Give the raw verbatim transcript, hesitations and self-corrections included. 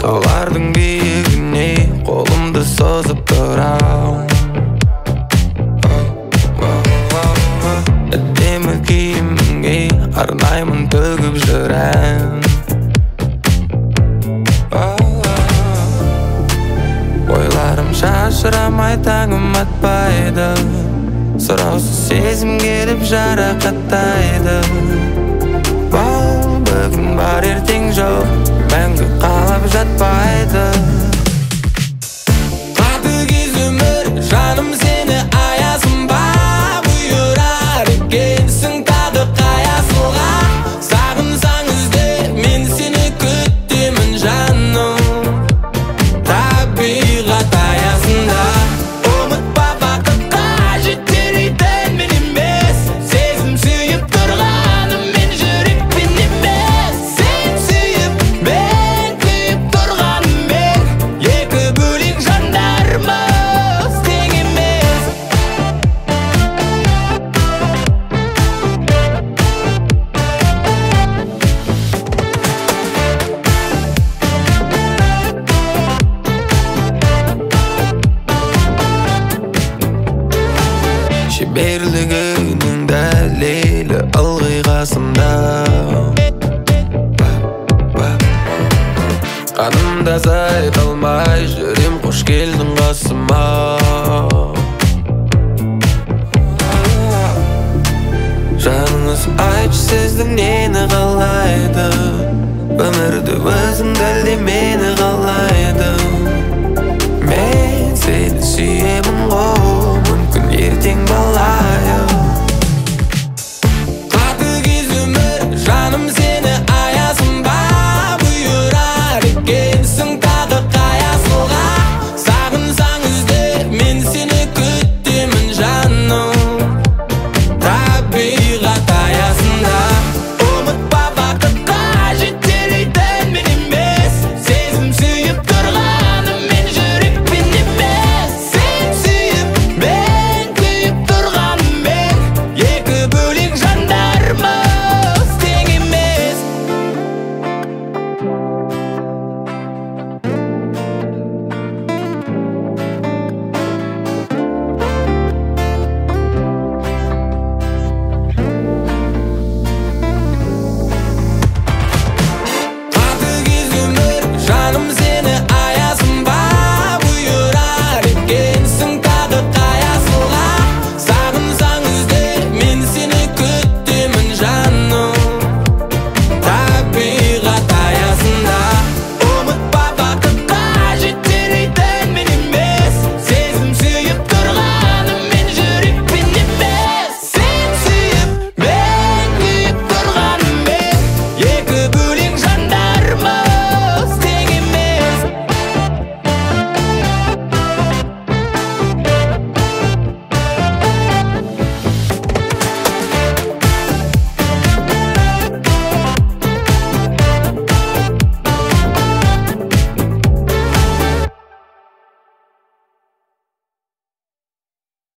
таулардың биігіне қолымды созып тұрам. Әдемі киіміңе арнаймын төгіп жүр ән. Ойларым шашырамай таңым атпайды, сұраусыз сезім келіп жарақаттайды. Бұл бүгін бар ертең жоқ, мәңгі қалап жатпайды. Қатыгез өмір, жаным сені аясын ба, бұйырар екенсің тағы қаясылға. Сағынсаң ізде, мен сені күтемін жаным, табиғат аясында. Ұмытпа бақытқа жетер едің мен емес, сезім сүйіп тұрғаным мен жүрекпен емес. Сен сүйіп, мен күйіп тұрғанмен, екі бөлек жандармыз тең емес. Шеберлігінің дәлелі ылғи қасымда. Қанымда сайта алмай жүрем, қош келдің қасыма. Жаныңыз айтшы сіздің нені қалайды, өмірді өзің дәлде мені қалайды. Мен сені сүйемін ғой, мүмкін ертең бала